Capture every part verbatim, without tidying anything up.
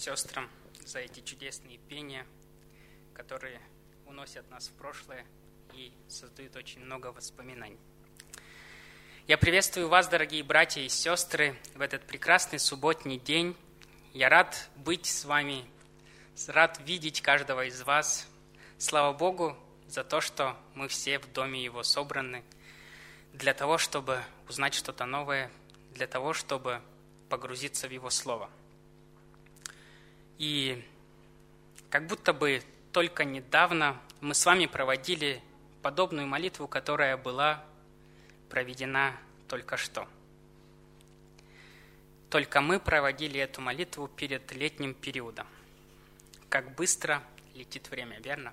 сестрам за эти чудесные пения, которые уносят нас в прошлое и создают очень много воспоминаний. Я приветствую вас, дорогие братья и сестры, в этот прекрасный субботний день. Я рад быть с вами, рад видеть каждого из вас. Слава Богу за то, что мы все в доме Его собраны, для того, чтобы узнать что-то новое, для того, чтобы погрузиться в Его Слово. И как будто бы только недавно мы с вами проводили подобную молитву, которая была проведена только что. Только мы проводили эту молитву перед летним периодом. Как быстро летит время, верно?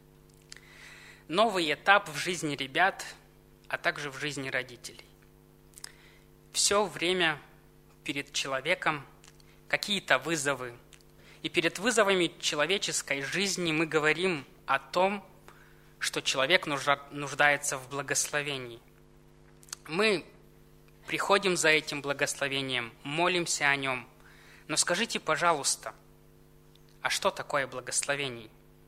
Новый этап в жизни ребят, а также в жизни родителей. Все время перед человеком какие-то вызовы. И перед вызовами человеческой жизни мы говорим о том, что человек нуждается в благословении. Мы приходим за этим благословением, молимся о нем. Но скажите, пожалуйста, а что такое благословение?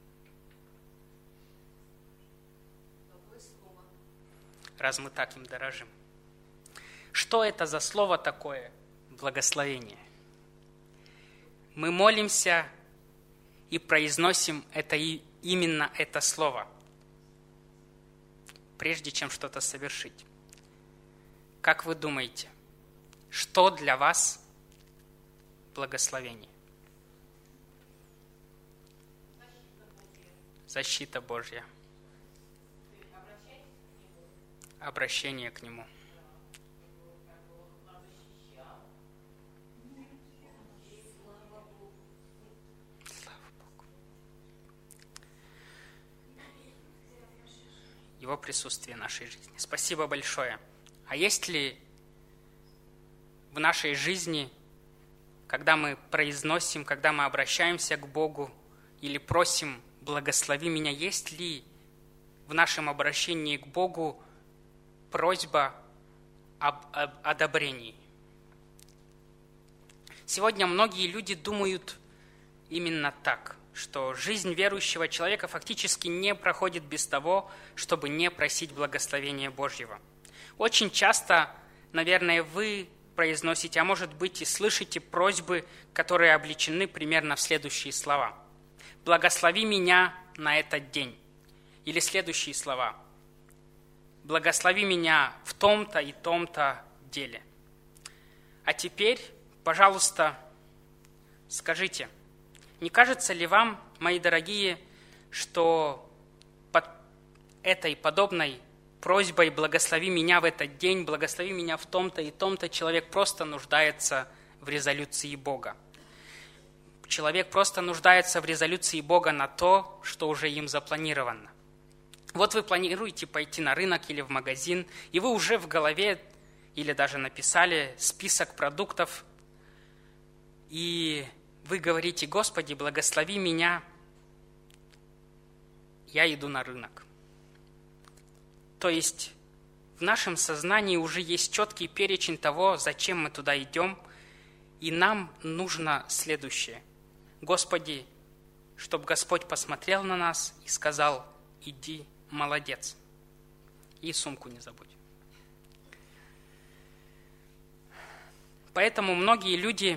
Раз мы так им дорожим. Что это за слово такое, благословение? Мы молимся и произносим это и именно это слово, прежде чем что-то совершить. Как вы думаете, что для вас благословение? Защита Божья. Обращение к Нему. Его присутствие в нашей жизни. Спасибо большое. А есть ли в нашей жизни, когда мы произносим, когда мы обращаемся к Богу или просим «благослови меня», есть ли в нашем обращении к Богу просьба об, об одобрении? Сегодня многие люди думают именно так, что жизнь верующего человека фактически не проходит без того, чтобы не просить благословения Божьего. Очень часто, наверное, вы произносите, а может быть и слышите просьбы, которые облечены примерно в следующие слова. «Благослови меня на этот день». Или следующие слова. «Благослови меня в том-то и том-то деле». А теперь, пожалуйста, скажите, не кажется ли вам, мои дорогие, что под этой подобной просьбой «благослови меня в этот день», «благослови меня в том-то и том-то» человек просто нуждается в резолюции Бога? Человек просто нуждается в резолюции Бога на то, что уже им запланировано. Вот вы планируете пойти на рынок или в магазин, и вы уже в голове или даже написали список продуктов, и вы говорите: «Господи, благослови меня, я иду на рынок». То есть в нашем сознании уже есть четкий перечень того, зачем мы туда идем, и нам нужно следующее. Господи, чтобы Господь посмотрел на нас и сказал: «Иди, молодец». И сумку не забудь. Поэтому многие люди,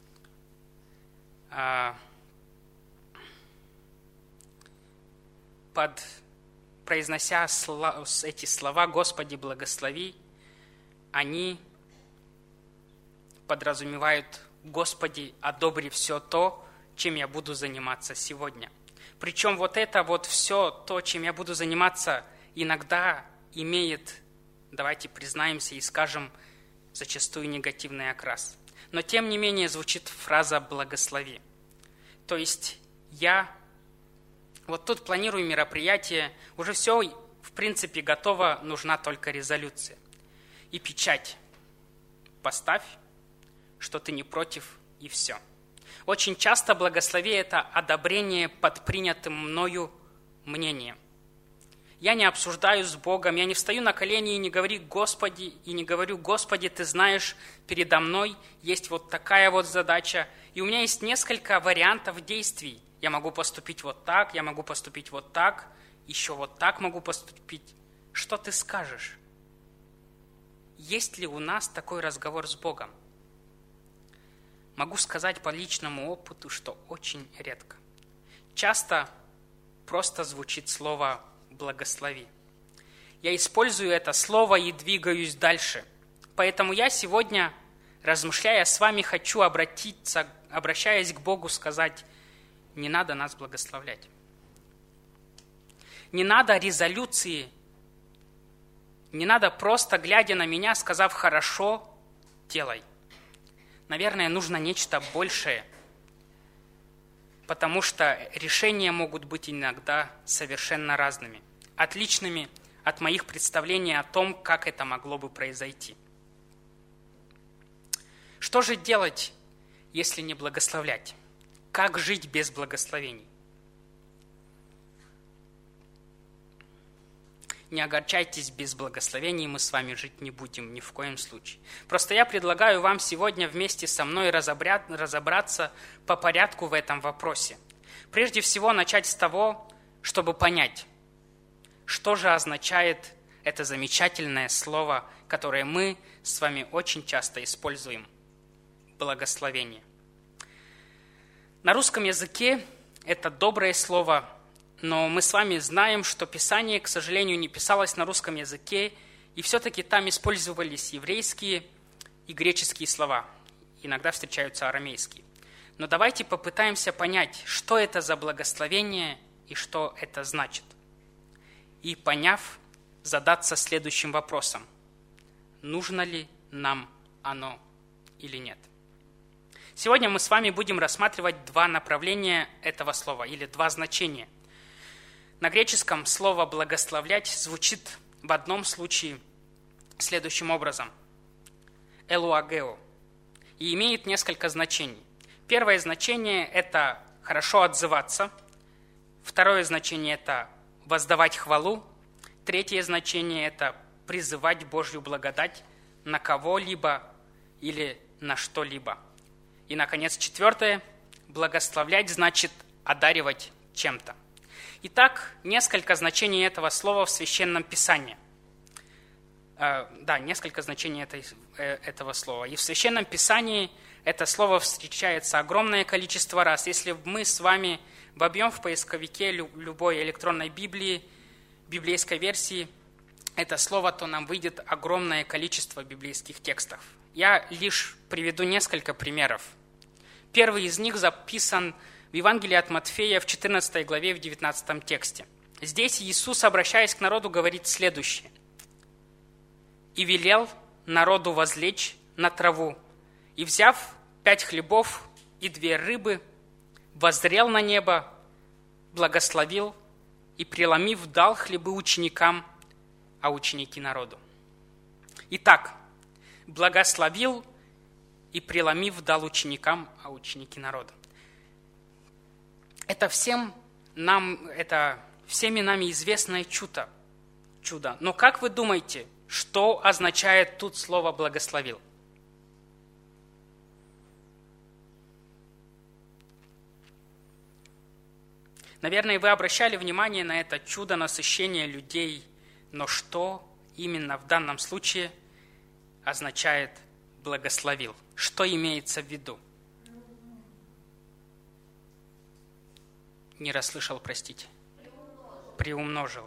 под, произнося эти слова «Господи, благослови», они подразумевают: «Господи, одобри все то, чем я буду заниматься сегодня». Причем вот это вот все то, чем я буду заниматься, иногда имеет, давайте признаемся и скажем, зачастую негативный окрас. Но тем не менее звучит фраза «благослови». То есть я вот тут планирую мероприятие, уже все в принципе готово, нужна только резолюция. И печать. Поставь, что ты не против, и все. Очень часто благословение – это одобрение под принятым мною мнением. я не обсуждаю с Богом, я не встаю на колени и не говорю «Господи», и не говорю «Господи, Ты знаешь, передо мной есть вот такая вот задача, и у меня есть несколько вариантов действий. Я могу поступить вот так, я могу поступить вот так, еще вот так могу поступить. Что Ты скажешь?» Есть ли у нас такой разговор с Богом? Могу сказать по личному опыту, что очень редко. Часто просто звучит слово «благослови». Я использую это слово и двигаюсь дальше. Поэтому я сегодня, размышляя с вами, хочу обратиться, обращаясь к Богу, сказать: не надо нас благословлять. Не надо резолюции, не надо просто, глядя на меня, сказав «хорошо, делай». Наверное, нужно нечто большее, потому что решения могут быть иногда совершенно разными, отличными от моих представлений о том, как это могло бы произойти. Что же делать, если не благословлять? Как жить без благословений? Не огорчайтесь, без благословений мы с вами жить не будем ни в коем случае. Просто я предлагаю вам сегодня вместе со мной разобраться по порядку в этом вопросе. Прежде всего, начать с того, чтобы понять, что же означает это замечательное слово, которое мы с вами очень часто используем – благословение. На русском языке это доброе слово, но мы с вами знаем, что Писание, к сожалению, не писалось на русском языке, и все-таки там использовались еврейские и греческие слова. Иногда встречаются арамейские. Но давайте попытаемся понять, что это за благословение и что это значит. И, поняв, задаться следующим вопросом: нужно ли нам оно или нет? Сегодня мы с вами будем рассматривать два направления этого слова, или два значения. На греческом слово «благословлять» звучит в одном случае следующим образом – «элуагео», и имеет несколько значений. Первое значение – это «хорошо отзываться», второе значение – это «воздавать хвалу», третье значение – это «призывать Божью благодать на кого-либо или на что-либо». И, наконец, четвертое – «благословлять» значит «одаривать чем-то». Итак, несколько значений этого слова в Священном Писании. Э, да, несколько значений этой, э, этого слова. И в Священном Писании это слово встречается огромное количество раз. Если мы с вами вобьем в поисковике любой электронной Библии, библейской версии, это слово, то нам выйдет огромное количество библейских текстов. Я лишь приведу несколько примеров. Первый из них записан в Евангелии от Матфея в четырнадцатой главе в девятнадцатом тексте. Здесь Иисус, обращаясь к народу, говорит следующее: «И велел народу возлечь на траву, и, взяв пять хлебов и две рыбы, воззрел на небо, благословил и, преломив, дал хлебы ученикам, а ученики народу». Итак, благословил и, преломив, дал ученикам, а ученики народу. Это всем нам, это всеми нами известное чудо, чудо. Но как вы думаете, что означает тут слово «благословил»? Наверное, вы обращали внимание на это чудо насыщения людей, но что именно в данном случае означает «благословил»? Что имеется в виду? Не расслышал, простите. Приумножил. Приумножил.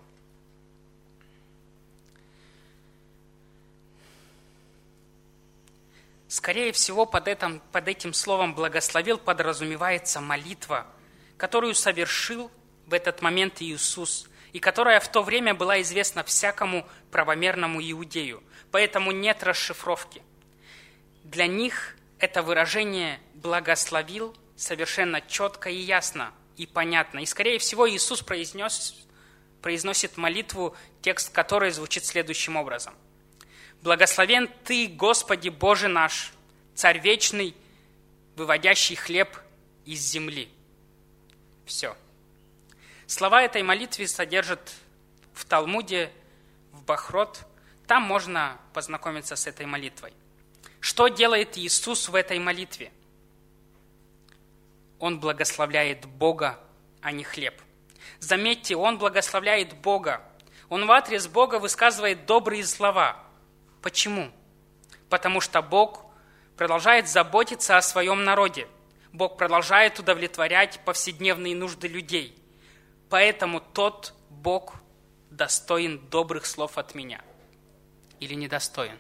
Скорее всего, под этим, под этим словом «благословил» подразумевается молитва, которую совершил в этот момент Иисус, и которая в то время была известна всякому правомерному иудею. Поэтому нет расшифровки. Для них это выражение «благословил» совершенно четко и ясно, и понятно. И, скорее всего, Иисус произнес, произносит молитву, текст которой звучит следующим образом. «Благословен Ты, Господи Боже наш, Царь вечный, выводящий хлеб из земли». Все. Слова этой молитвы содержат в Талмуде, в Бахрот. Там можно познакомиться с этой молитвой. Что делает Иисус в этой молитве? Он благословляет Бога, а не хлеб. Заметьте, Он благословляет Бога. Он в адрес Бога высказывает добрые слова. Почему? Потому что Бог продолжает заботиться о своем народе. Бог продолжает удовлетворять повседневные нужды людей. Поэтому тот Бог достоин добрых слов от меня. Или недостоин?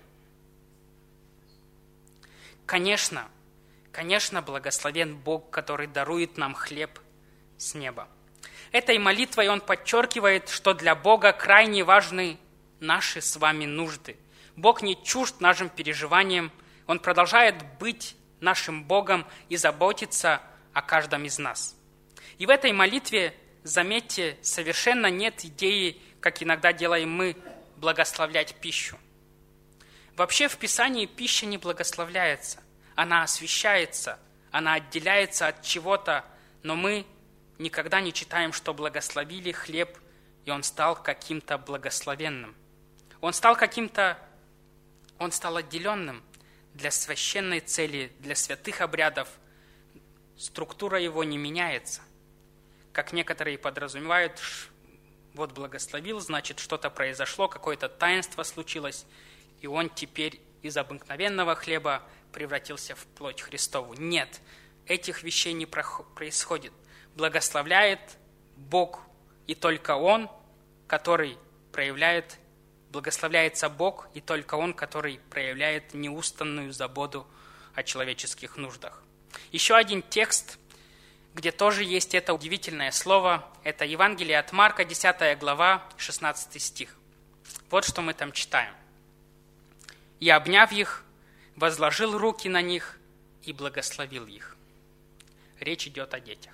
Конечно, конечно, благословен Бог, который дарует нам хлеб с неба. Этой молитвой он подчеркивает, что для Бога крайне важны наши с вами нужды. Бог не чужд нашим переживаниям, Он продолжает быть нашим Богом и заботиться о каждом из нас. И в этой молитве, заметьте, совершенно нет идеи, как иногда делаем мы, благословлять пищу. Вообще в Писании пища не благословляется, она освящается, она отделяется от чего-то, но мы никогда не читаем, что благословили хлеб, и он стал каким-то благословенным. Он стал каким-то, он стал отделенным для священной цели, для святых обрядов. Структура его не меняется. Как некоторые подразумевают, вот благословил, значит, что-то произошло, какое-то таинство случилось, и он теперь из обыкновенного хлеба превратился в плоть Христову. Нет, этих вещей не происходит. Благословляет Бог, и только Он, который проявляет, благословляется Бог, и только Он, который проявляет неустанную заботу о человеческих нуждах. Еще один текст, где тоже есть это удивительное слово, это Евангелие от Марка, десятая глава, шестнадцатый стих. Вот что мы там читаем. «И, обняв их, возложил руки на них и благословил их». Речь идет о детях.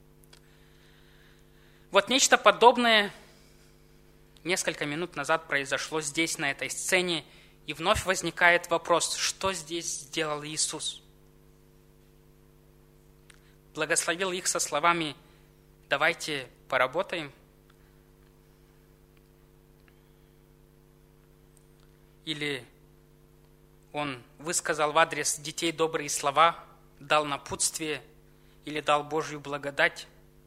Вот нечто подобное несколько минут назад произошло здесь, на этой сцене, и вновь возникает вопрос, что здесь сделал Иисус? Благословил их со словами «давайте поработаем». Или Он высказал в адрес детей добрые слова, дал напутствие или дал Божью благодать?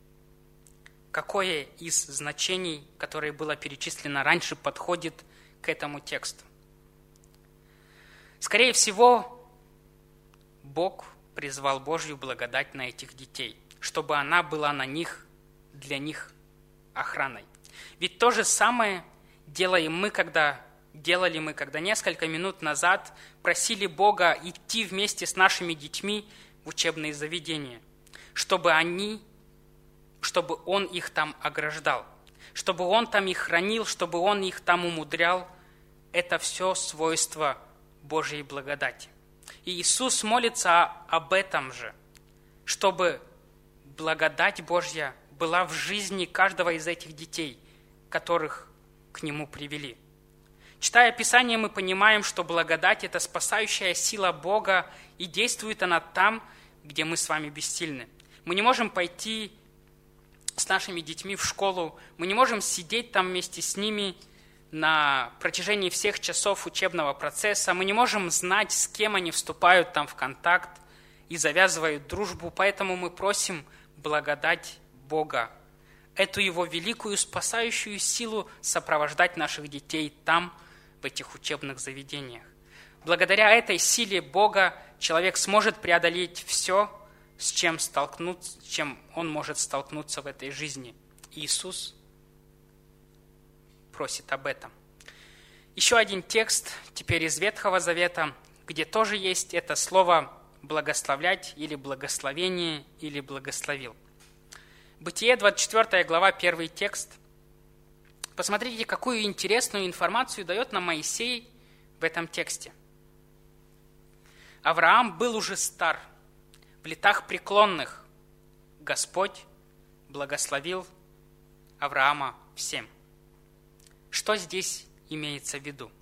Какое из значений, которое было перечислено раньше, подходит к этому тексту? Скорее всего, Бог призвал Божью благодать на этих детей, чтобы она была на них, для них охраной. Ведь то же самое делаем мы, когда делали мы, когда несколько минут назад просили Бога идти вместе с нашими детьми в учебные заведения, чтобы они чтобы Он их там ограждал, чтобы Он там их хранил, чтобы Он их там умудрял. Это все свойства Божьей благодати. И Иисус молится об этом же, чтобы благодать Божья была в жизни каждого из этих детей, которых к Нему привели. Читая Писание, мы понимаем, что благодать – это спасающая сила Бога, и действует она там, где мы с вами бессильны. Мы не можем пойти с нашими детьми в школу, мы не можем сидеть там вместе с ними на протяжении всех часов учебного процесса, мы не можем знать, с кем они вступают там в контакт и завязывают дружбу, поэтому мы просим благодать Бога, эту Его великую спасающую силу сопровождать наших детей там, в этих учебных заведениях. Благодаря этой силе Бога человек сможет преодолеть все, с чем столкнуться, с чем он может столкнуться в этой жизни. Иисус просит об этом. Еще один текст, теперь из Ветхого Завета, где тоже есть это слово «благословлять» или «благословение» или «благословил». Бытие, двадцать четвёртая глава, первый текст. Посмотрите, какую интересную информацию дает нам Моисей в этом тексте. Авраам был уже стар, в летах преклонных. Господь благословил Авраама всем. Что здесь имеется в виду?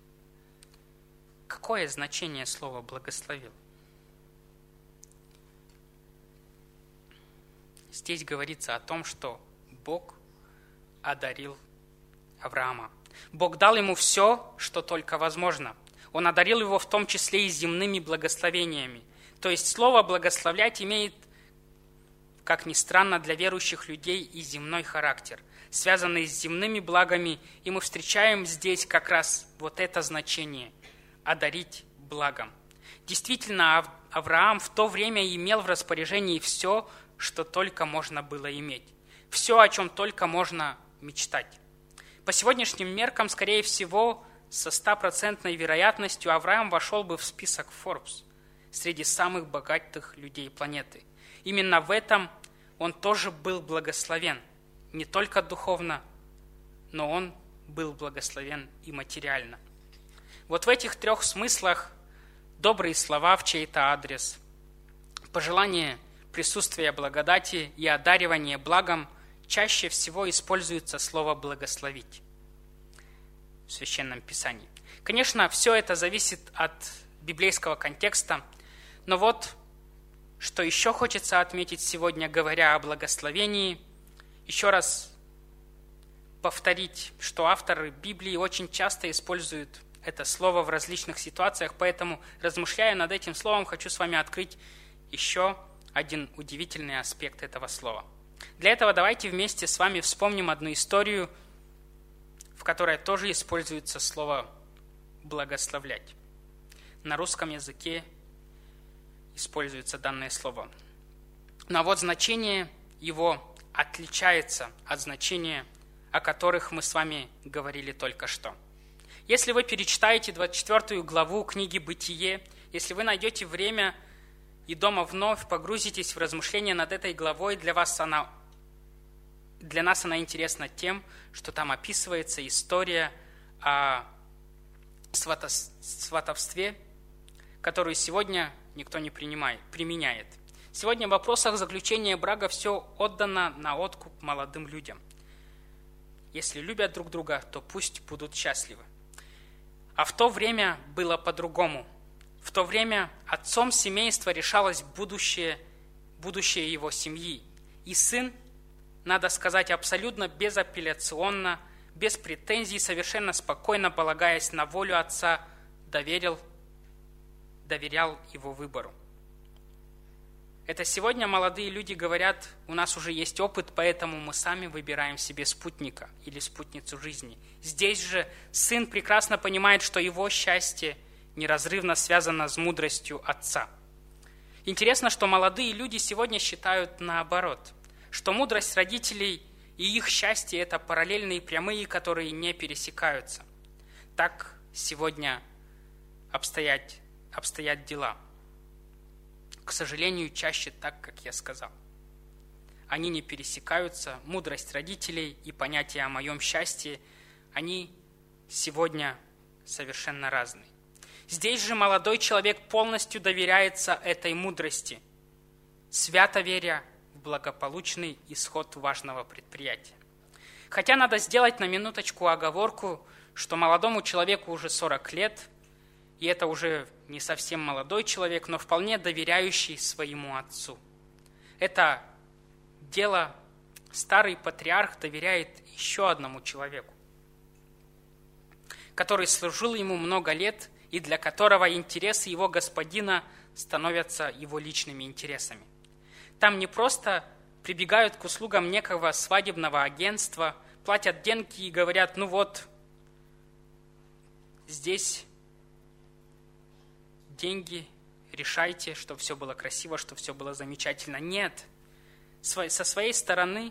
Какое значение слова «благословил»? Здесь говорится о том, что Бог одарил Авраама. Бог дал ему все, что только возможно. Он одарил его в том числе и земными благословениями. То есть слово «благословлять» имеет, как ни странно, для верующих людей и земной характер, связанный с земными благами, и мы встречаем здесь как раз вот это значение – одарить благом. Действительно, Авраам в то время имел в распоряжении все, что только можно было иметь, все, о чем только можно мечтать. По сегодняшним меркам, скорее всего, со стопроцентной вероятностью Авраам вошел бы в список Forbes среди самых богатых людей планеты. Именно в этом он тоже был благословен, не только духовно, но он был благословен и материально. Вот в этих трех смыслах добрые слова в чей-то адрес, пожелание присутствия благодати и одаривание благом чаще всего используется слово «благословить» в Священном Писании. Конечно, все это зависит от библейского контекста, но вот что еще хочется отметить сегодня, говоря о благословении, еще раз повторить, что авторы Библии очень часто используют это слово в различных ситуациях, поэтому, размышляя над этим словом, хочу с вами открыть еще один удивительный аспект этого слова. Для этого давайте вместе с вами вспомним одну историю, в которой тоже используется слово «благословлять». На русском языке используется данное слово. Но вот значение его отличается от значения, о которых мы с вами говорили только что. Если вы перечитаете двадцать четвёртую главу книги «Бытие», если вы найдете время и дома вновь погрузитесь в размышления над этой главой, для вас она, для нас она интересна тем, что там описывается история о сватовстве, которую сегодня никто не принимает, применяет. Сегодня в вопросах заключения брака все отдано на откуп молодым людям. Если любят друг друга, то пусть будут счастливы. А в то время было по-другому. В то время отцом семейства решалось будущее, будущее его семьи. И сын, надо сказать, абсолютно безапелляционно, без претензий, совершенно спокойно, полагаясь на волю отца, доверил, доверял его выбору. Это сегодня молодые люди говорят, у нас уже есть опыт, поэтому мы сами выбираем себе спутника или спутницу жизни. Здесь же сын прекрасно понимает, что его счастье неразрывно связано с мудростью отца. Интересно, что молодые люди сегодня считают наоборот, что мудрость родителей и их счастье – это параллельные прямые, которые не пересекаются. Так сегодня обстоят, обстоят дела. К сожалению, чаще так, как я сказал. Они не пересекаются, мудрость родителей и понятие о моем счастье, они сегодня совершенно разные. Здесь же молодой человек полностью доверяется этой мудрости, свято веря в благополучный исход важного предприятия. Хотя надо сделать на минуточку оговорку, что молодому человеку уже сорок лет, и это уже не совсем молодой человек, но вполне доверяющий своему отцу. Это дело старый патриарх доверяет еще одному человеку, который служил ему много лет и для которого интересы его господина становятся его личными интересами. Там не просто прибегают к услугам некого свадебного агентства, платят деньги и говорят, ну вот, здесь деньги, решайте, чтобы все было красиво, чтобы все было замечательно. Нет. Со своей стороны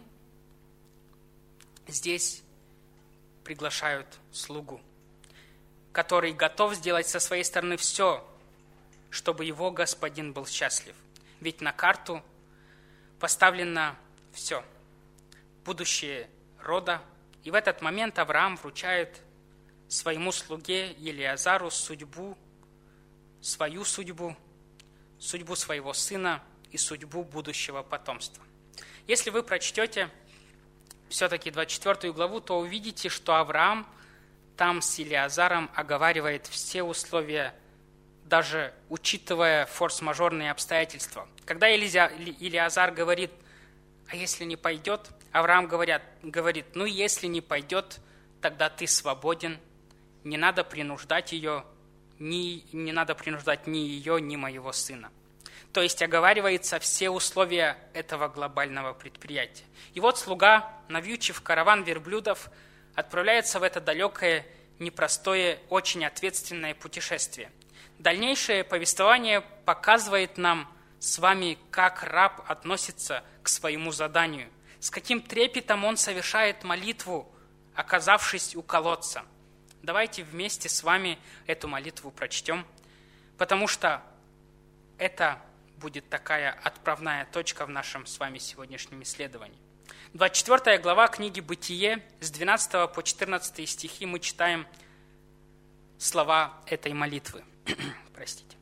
здесь приглашают слугу, который готов сделать со своей стороны все, чтобы его господин был счастлив. Ведь на карту поставлено все. Будущее рода. И в этот момент Авраам вручает своему слуге Елиазару судьбу, свою судьбу, судьбу своего сына и судьбу будущего потомства. Если вы прочтете все-таки двадцать четвёртую главу, то увидите, что Авраам там с Елиазаром оговаривает все условия, даже учитывая форс-мажорные обстоятельства. Когда Елиазар говорит, а если не пойдет, Авраам говорят, говорит, ну если не пойдет, тогда ты свободен, не надо принуждать ее, ни, не надо принуждать ни ее, ни моего сына. То есть оговариваются все условия этого глобального предприятия. И вот слуга, навьючив караван верблюдов, отправляется в это далекое, непростое, очень ответственное путешествие. Дальнейшее повествование показывает нам с вами, как раб относится к своему заданию, с каким трепетом он совершает молитву, оказавшись у колодца. Давайте вместе с вами эту молитву прочтем, потому что это будет такая отправная точка в нашем с вами сегодняшнем исследовании. двадцать четвёртая глава книги «Бытие», с двенадцатого по четырнадцатый стихи мы читаем слова этой молитвы. Простите.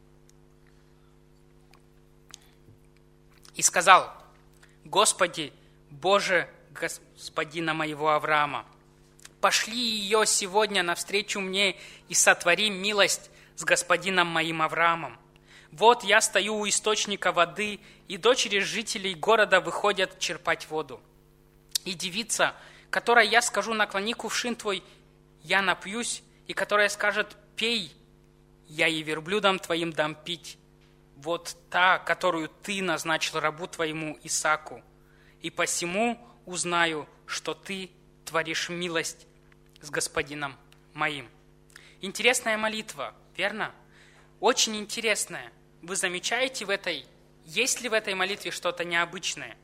«И сказал: Господи, Боже, Господина моего Авраама, пошли ее сегодня навстречу мне и сотвори милость с господином моим Авраамом. Вот я стою у источника воды, и дочери жителей города выходят черпать воду. И девица, которой я скажу: наклони кувшин твой, я напьюсь, и которая скажет: пей, я и верблюдам твоим дам пить. Вот та, которую ты назначил рабу твоему Исааку. И посему узнаю, что ты творишь милость с господином моим». Интересная молитва, верно? Очень интересная. Вы замечаете в этой, есть ли в этой молитве что-то необычное?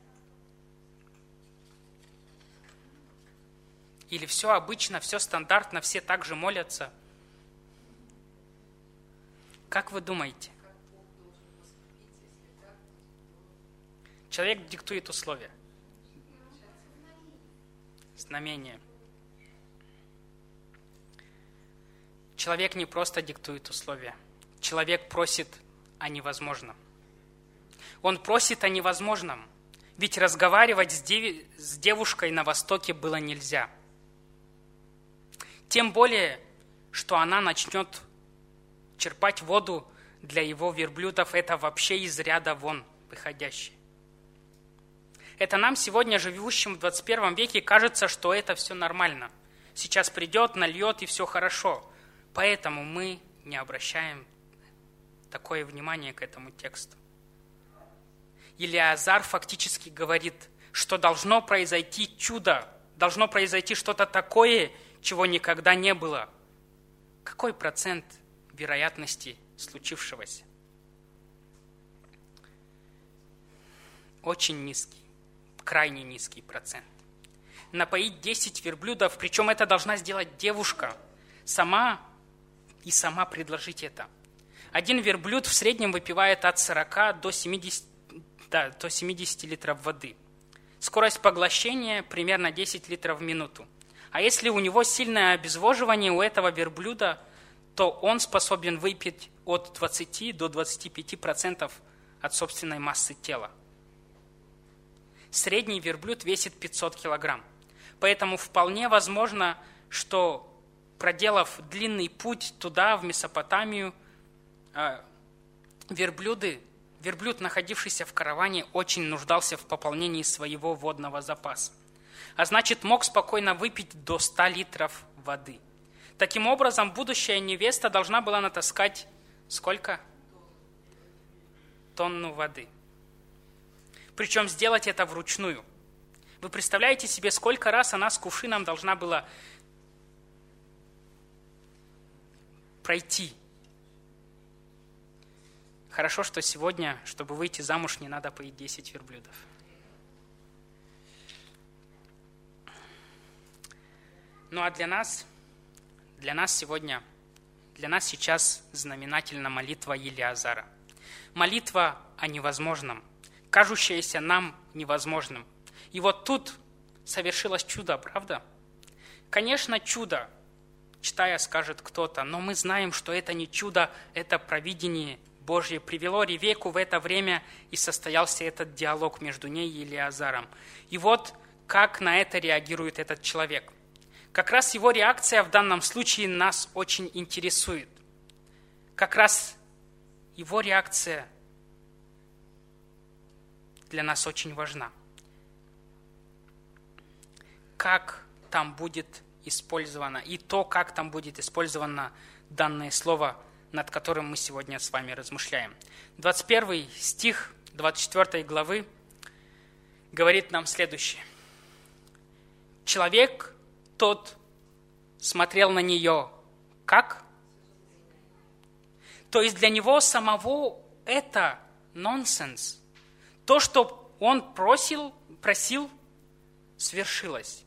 Или все обычно, все стандартно, все так же молятся? Как вы думаете? Человек диктует условия. Знамение. Человек не просто диктует условия. Человек просит о невозможном. Он просит о невозможном. Ведь разговаривать с, дев... с девушкой на Востоке было нельзя. Тем более, что она начнет черпать воду для его верблюдов. Это вообще из ряда вон выходящее. Это нам сегодня, живущим в двадцать первом веке, кажется, что это все нормально. Сейчас придет, нальет, и все хорошо. Поэтому мы не обращаем такое внимание к этому тексту. Елиазар фактически говорит, что должно произойти чудо, должно произойти что-то такое, чего никогда не было. Какой процент вероятности случившегося? Очень низкий, крайне низкий процент. Напоить десять верблюдов, причем это должна сделать девушка, сама и сама предложить это. Один верблюд в среднем выпивает от сорока до семидесяти, да, до семидесяти литров воды. Скорость поглощения примерно десять литров в минуту. А если у него сильное обезвоживание у этого верблюда, то он способен выпить от двадцати до двадцати пяти процентов от собственной массы тела. Средний верблюд весит пятьсот килограмм. Поэтому вполне возможно, что, проделав длинный путь туда, в Месопотамию, верблюды, верблюд, находившийся в караване, очень нуждался в пополнении своего водного запаса. А значит, мог спокойно выпить до ста литров воды. Таким образом, будущая невеста должна была натаскать сколько? Тонну воды. Причем сделать это вручную. Вы представляете себе, сколько раз она с кувшином должна была пройти? Хорошо, что сегодня, чтобы выйти замуж, не надо поить десять верблюдов. Ну а для нас, для нас сегодня, для нас сейчас знаменательна молитва Елиазара. Молитва о невозможном, кажущаяся нам невозможным. И вот тут совершилось чудо, правда? Конечно, чудо, читая, скажет кто-то, но мы знаем, что это не чудо, это провидение Божье привело Ревекку в это время, и состоялся этот диалог между ней и Елиазаром. И вот как на это реагирует этот человек. Как раз его реакция в данном случае нас очень интересует. Как раз его реакция для нас очень важна. Как там будет использовано, и то, как там будет использовано данное слово, над которым мы сегодня с вами размышляем. двадцать первый стих двадцать четвёртой главы говорит нам следующее. Человек тот смотрел на нее как? То есть для него самого это нонсенс. То, что он просил, просил, свершилось.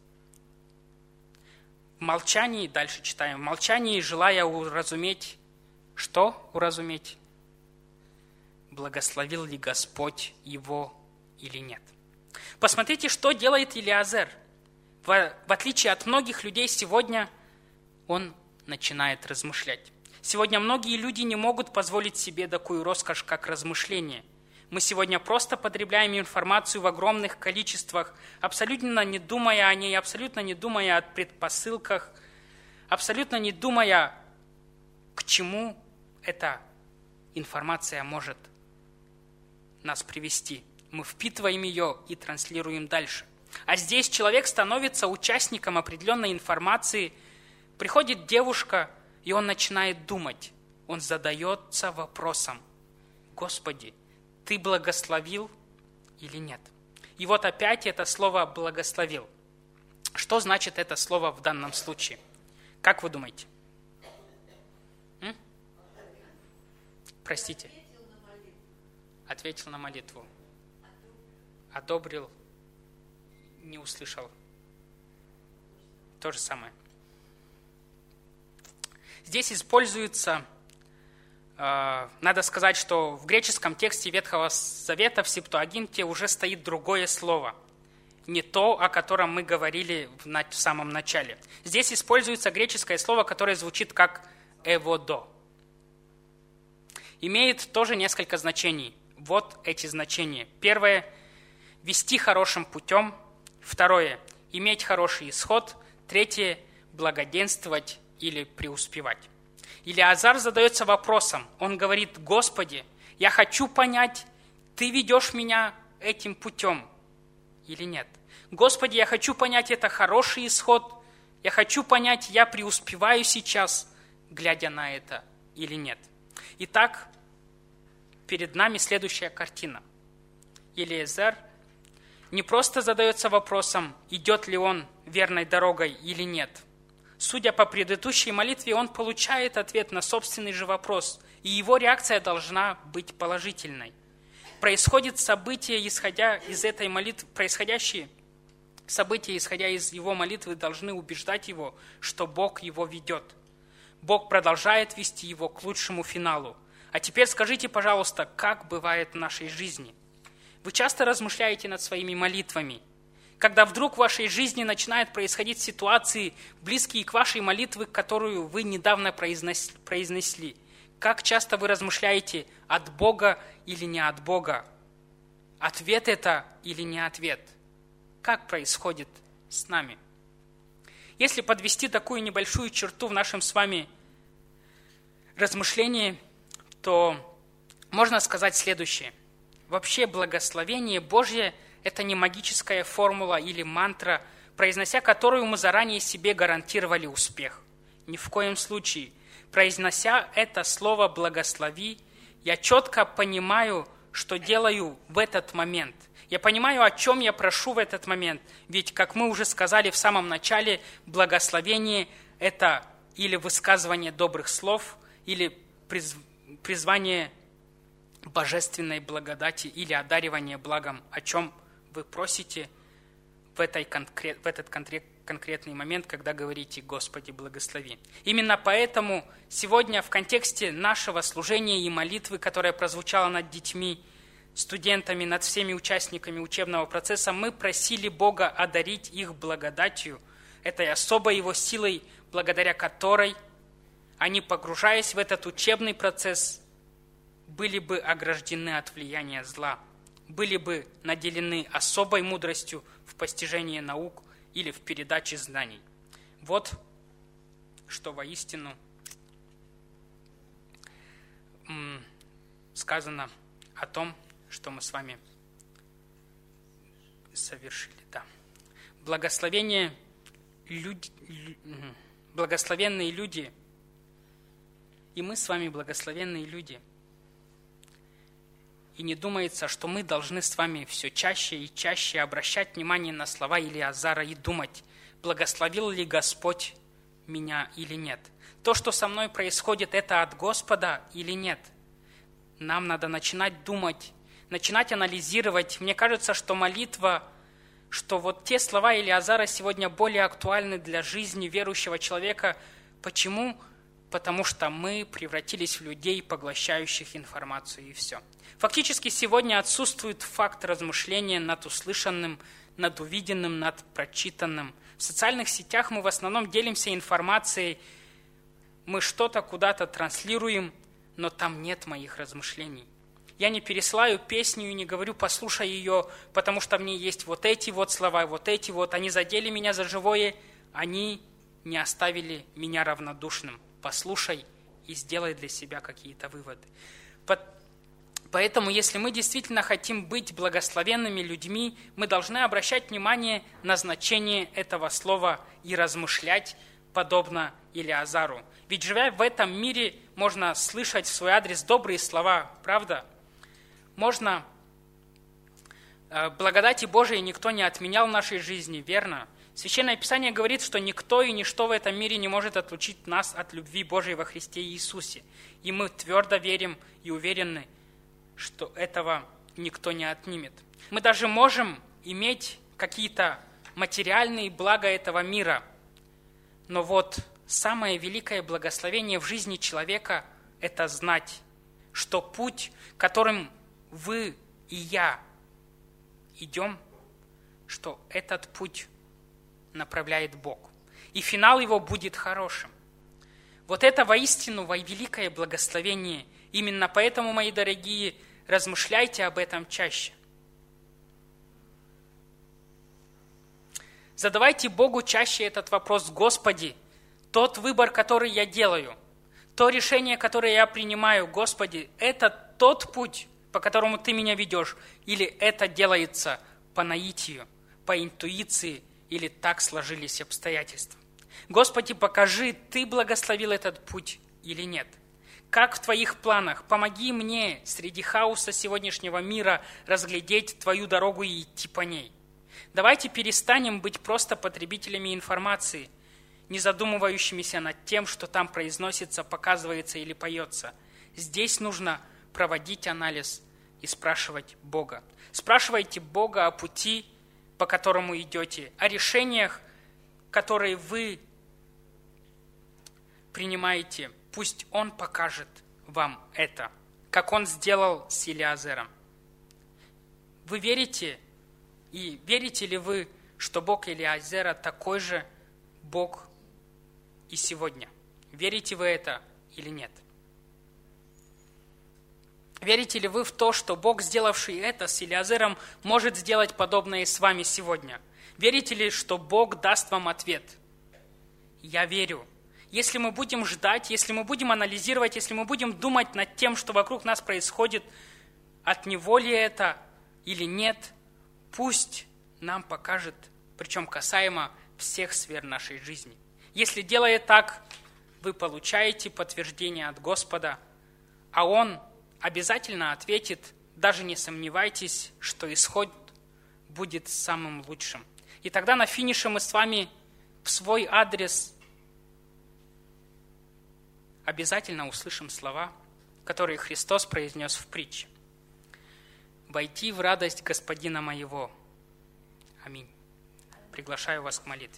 В молчании, дальше читаем, в молчании, желая уразуметь, что уразуметь? Благословил ли Господь его или нет? Посмотрите, что делает Элиазер. В, в отличие от многих людей сегодня, он начинает размышлять. Сегодня многие люди не могут позволить себе такую роскошь, как размышление. Мы сегодня просто потребляем информацию в огромных количествах, абсолютно не думая о ней, абсолютно не думая о предпосылках, абсолютно не думая, к чему эта информация может нас привести. Мы впитываем ее и транслируем дальше. А здесь человек становится участником определенной информации, приходит девушка, и он начинает думать. Он задается вопросом: Господи, Ты благословил или нет? И вот опять это слово «благословил». Что значит это слово в данном случае? Как вы думаете? М? Простите. Ответил на молитву. Одобрил. Не услышал. То же самое. Здесь используется, э, надо сказать, что в греческом тексте Ветхого Завета в Септуагинте уже стоит другое слово. Не то, о котором мы говорили в, на, в самом начале. Здесь используется греческое слово, которое звучит как «эводо». Имеет тоже несколько значений. Вот эти значения. Первое – вести хорошим путем. Второе – иметь хороший исход. Третье – благоденствовать или преуспевать. Элиазар задается вопросом. Он говорит: Господи, я хочу понять, Ты ведешь меня этим путем или нет? Господи, я хочу понять, это хороший исход. Я хочу понять, я преуспеваю сейчас, глядя на это или нет. Итак, перед нами следующая картина. Элиазар не просто задается вопросом, идет ли он верной дорогой или нет. Судя по предыдущей молитве, он получает ответ на собственный же вопрос, и его реакция должна быть положительной. Происходит событие, исходя из этой молитвы, происходящие события, исходя из его молитвы, должны убеждать его, что Бог его ведет. Бог продолжает вести его к лучшему финалу. А теперь скажите, пожалуйста, как бывает в нашей жизни? Вы часто размышляете над своими молитвами? Когда вдруг в вашей жизни начинают происходить ситуации, близкие к вашей молитве, которую вы недавно произнесли. Как часто вы размышляете, от Бога или не от Бога? Ответ это или не ответ? Как происходит с нами? Если подвести такую небольшую черту в нашем с вами размышлении, то можно сказать следующее. Вообще благословение Божье – это не магическая формула или мантра, произнося которую мы заранее себе гарантировали успех. Ни в коем случае. Произнося это слово «благослови», я четко понимаю, что делаю в этот момент. Я понимаю, о чем я прошу в этот момент. Ведь, как мы уже сказали в самом начале, благословение – это или высказывание добрых слов, или призвание божественной благодати, или одаривание благом, о чем вы просите в, этой конкрет, в этот конкрет, конкретный момент, когда говорите «Господи, благослови». Именно поэтому сегодня в контексте нашего служения и молитвы, которая прозвучала над детьми, студентами, над всеми участниками учебного процесса, мы просили Бога одарить их благодатью, этой особой Его силой, благодаря которой они, погружаясь в этот учебный процесс, были бы ограждены от влияния зла, были бы наделены особой мудростью в постижении наук или в передаче знаний. Вот что воистину сказано о том, что мы с вами совершили. Да. Благословение люди, благословенные люди, и мы с вами благословенные люди. И не думается, что мы должны с вами все чаще и чаще обращать внимание на слова Илиазара и думать, благословил ли Господь меня или нет. То, что со мной происходит, это от Господа или нет. Нам надо начинать думать, начинать анализировать. Мне кажется, что молитва, что вот те слова Илиазара сегодня более актуальны для жизни верующего человека. Почему? Потому что мы превратились в людей, поглощающих информацию, и все. Фактически сегодня отсутствует факт размышления над услышанным, над увиденным, над прочитанным. В социальных сетях мы в основном делимся информацией, мы что-то куда-то транслируем, но там нет моих размышлений. Я не пересылаю песню и не говорю, послушай ее, потому что в ней есть вот эти вот слова, вот эти вот, они задели меня за живое, они не оставили меня равнодушным. Послушай и сделай для себя какие-то выводы. Поэтому, если мы действительно хотим быть благословенными людьми, мы должны обращать внимание на значение этого слова и размышлять, подобно Илиазару. Ведь, живя в этом мире, можно слышать в свой адрес добрые слова, правда? Можно, благодати Божией никто не отменял в нашей жизни, верно? Священное Писание говорит, что никто и ничто в этом мире не может отлучить нас от любви Божией во Христе Иисусе. И мы твердо верим и уверены, что этого никто не отнимет. Мы даже можем иметь какие-то материальные блага этого мира, но вот самое великое благословение в жизни человека – это знать, что путь, которым вы и я идем, что этот путь направляет Бог. И финал его будет хорошим. Вот это воистину великое благословение. Именно поэтому, мои дорогие, размышляйте об этом чаще. Задавайте Богу чаще этот вопрос: Господи, тот выбор, который я делаю, то решение, которое я принимаю, Господи, это тот путь, по которому Ты меня ведешь, или это делается по наитию, по интуиции, или так сложились обстоятельства. Господи, покажи, Ты благословил этот путь или нет. Как в Твоих планах? Помоги мне среди хаоса сегодняшнего мира разглядеть Твою дорогу и идти по ней. Давайте перестанем быть просто потребителями информации, не задумывающимися над тем, что там произносится, показывается или поется. Здесь нужно проводить анализ и спрашивать Бога. Спрашивайте Бога о пути, по которому идете, о решениях, которые вы принимаете. Пусть Он покажет вам это, как Он сделал с Илиазером. Вы верите, и верите ли вы, что Бог Илиазера такой же Бог и сегодня? Верите вы это или нет? Верите ли вы в то, что Бог, сделавший это с Илиазером, может сделать подобное и с вами сегодня? Верите ли, что Бог даст вам ответ? Я верю. Если мы будем ждать, если мы будем анализировать, если мы будем думать над тем, что вокруг нас происходит, от Него ли это или нет, пусть нам покажет, причем касаемо всех сфер нашей жизни. Если делая так, вы получаете подтверждение от Господа, а Он обязательно ответит, даже не сомневайтесь, что исход будет самым лучшим. И тогда на финише мы с вами в свой адрес обязательно услышим слова, которые Христос произнес в притче. «Войти в радость Господина моего». Аминь. Приглашаю вас к молитве.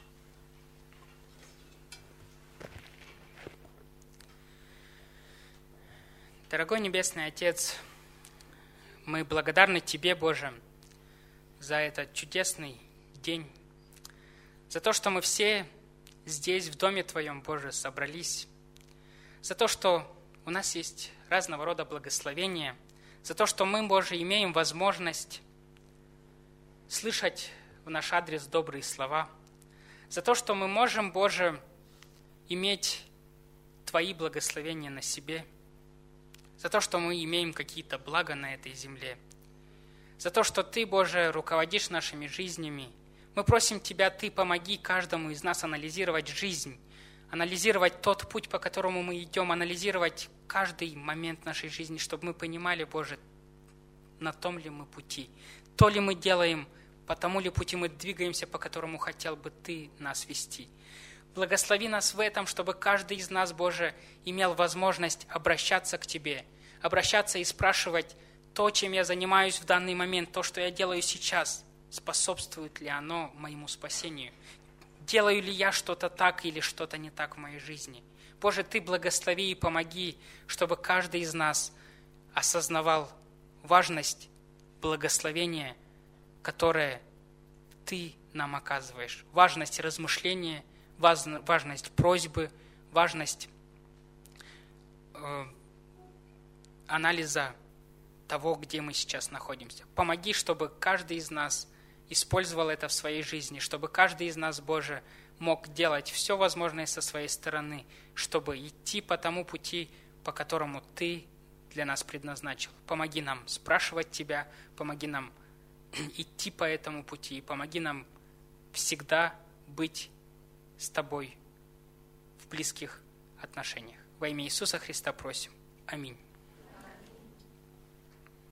Дорогой Небесный Отец, мы благодарны Тебе, Боже, за этот чудесный день, за то, что мы все здесь, в Доме Твоем, Боже, собрались, за то, что у нас есть разного рода благословения, за то, что мы, Боже, имеем возможность слышать в наш адрес добрые слова, за то, что мы можем, Боже, иметь Твои благословения на себе, за то, что мы имеем какие-то блага на этой земле, за то, что Ты, Боже, руководишь нашими жизнями, Мы просим Тебя, Ты помоги каждому из нас анализировать жизнь, анализировать тот путь, по которому мы идем, анализировать каждый момент нашей жизни, чтобы мы понимали, Боже, на том ли мы пути, то ли мы делаем, по тому ли пути мы двигаемся, по которому хотел бы Ты нас вести. Благослови нас в этом, чтобы каждый из нас, Боже, имел возможность обращаться к Тебе, обращаться и спрашивать то, чем я занимаюсь в данный момент, то, что я делаю сейчас, способствует ли оно моему спасению? Делаю ли я что-то так или что-то не так в моей жизни? Боже, Ты благослови и помоги, чтобы каждый из нас осознавал важность благословения, которое Ты нам оказываешь, важность размышления, важность просьбы, важность э, анализа того, где мы сейчас находимся. Помоги, чтобы каждый из нас использовал это в своей жизни, чтобы каждый из нас, Боже, мог делать все возможное со своей стороны, чтобы идти по тому пути, по которому Ты для нас предназначил. Помоги нам спрашивать Тебя, помоги нам идти по этому пути, помоги нам всегда быть с Тобой в близких отношениях. Во имя Иисуса Христа просим. Аминь.